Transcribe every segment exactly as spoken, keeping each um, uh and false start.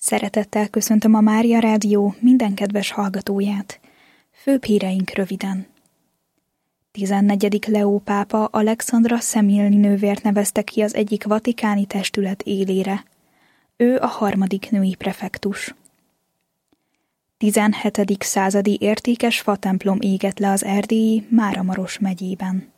Szeretettel köszöntöm a Mária Rádió minden kedves hallgatóját. Főbb híreink röviden. tizennegyedik Leó pápa Alexandra Szemilni nővért nevezte ki az egyik vatikáni testület élére. Ő a harmadik női prefektus. tizenhetedik századi értékes fatemplom égett le az erdélyi Máramaros megyében.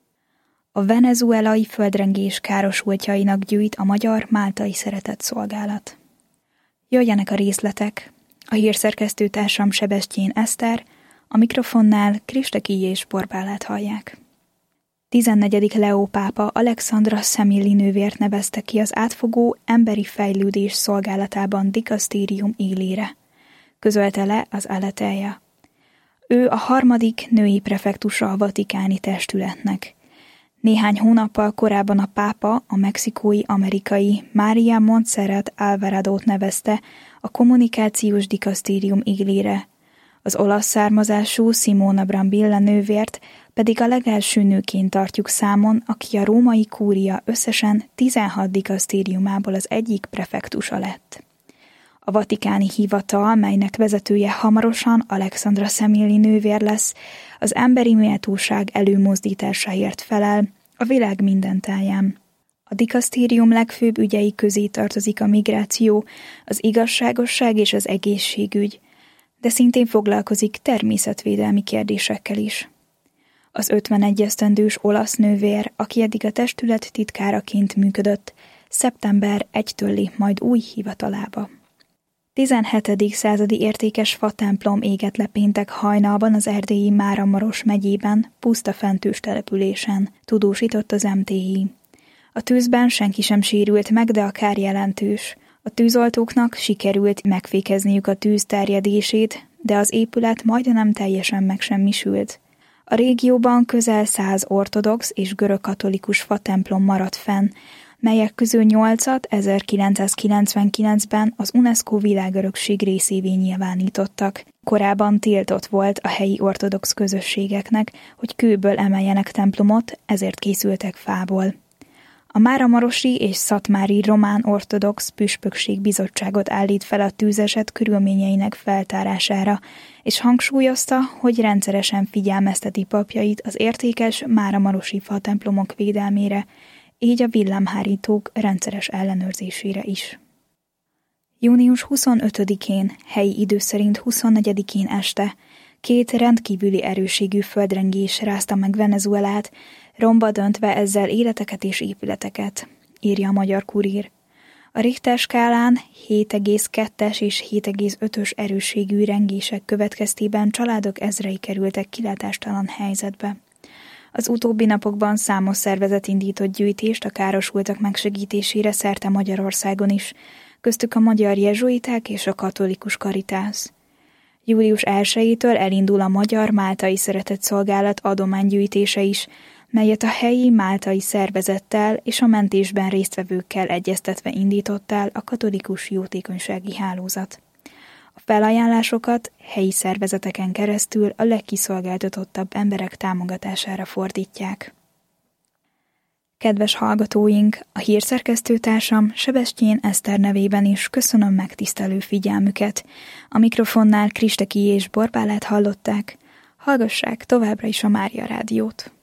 A venezuelai földrengés károsultjainak gyűjt a Magyar Máltai Szeretetszolgálat. Jöjjenek a részletek. A hírszerkesztőtársam Sebestyén Eszter, a mikrofonnál Kristeki és Borbálát hallják. tizennegyedik Leó pápa Alexandra Szemilni nővért nevezte ki az átfogó emberi fejlődés szolgálatában dikasztérium élére, közölte le az Aleteia. Ő a harmadik női prefektusa a vatikáni testületnek. Néhány hónappal korábban a pápa a mexikói-amerikai María Montserrat Alvaradót nevezte a kommunikációs dikasztérium élére, az olasz származású Simona Brambilla nővért pedig a legelső nőként tartjuk számon, aki a római kúria összesen tizenhat dikasztériumából az egyik prefektusa lett. A vatikáni hivatal, melynek vezetője hamarosan Alexandra Szemilni nővér lesz, az emberi méltóság előmozdításáért felel a világ minden táján. A dikasztérium legfőbb ügyei közé tartozik a migráció, az igazságosság és az egészségügy, de szintén foglalkozik természetvédelmi kérdésekkel is. Az ötvenegy esztendős olasz nővér, aki eddig a testület titkáraként működött, szeptember elsejétől lép majd új hivatalába. tizenhetedik századi értékes fatemplom égett le péntek hajnalban az erdélyi Máramaros megyében, pusztafentős településen, tudósított az em té i. A tűzben senki sem sérült meg, de a kár jelentős. A tűzoltóknak sikerült megfékezniük a tűz terjedését, de az épület majdnem teljesen megsemmisült. A régióban közel száz ortodox és görögkatolikus fatemplom maradt fenn, melyek közül nyolcat ezerkilencszázkilencvenkilencben az UNESCO világörökség részévé nyilvánítottak. Korábban tiltott volt a helyi ortodox közösségeknek, hogy kőből emeljenek templomot, ezért készültek fából. A máramarosi és szatmári román ortodox püspökség bizottságot állít fel a tűzeset körülményeinek feltárására, és hangsúlyozta, hogy rendszeresen figyelmezteti papjait az értékes máramarosi fatemplomok védelmére, így a villámhárítók rendszeres ellenőrzésére is. június huszonötödikén, helyi idő szerint huszonnegyedikén este két rendkívüli erősségű földrengés rázta meg Venezuelát, romba döntve ezzel életeket és épületeket, írja a Magyar Kurír. A Richter skálán hét egész kettes és hét egész ötös erősségű rengések következtében családok ezrei kerültek kilátástalan helyzetbe. Az utóbbi napokban számos szervezet indított gyűjtést a károsultak megsegítésére szerte Magyarországon is, köztük a magyar jezsuiták és a katolikus Caritas. július elsejétől elindul a Magyar Máltai Szeretetszolgálat adománygyűjtése is, melyet a helyi máltai szervezettel és a mentésben résztvevőkkel egyeztetve indított el a katolikus jótékonysági hálózat. A felajánlásokat helyi szervezeteken keresztül a legkiszolgáltatottabb emberek támogatására fordítják. Kedves hallgatóink, a hírszerkesztőtársam Sebestyén Eszter nevében is köszönöm megtisztelő figyelmüket. A mikrofonnál Kristeki és Borbálát hallották. Hallgassák továbbra is a Mária Rádiót.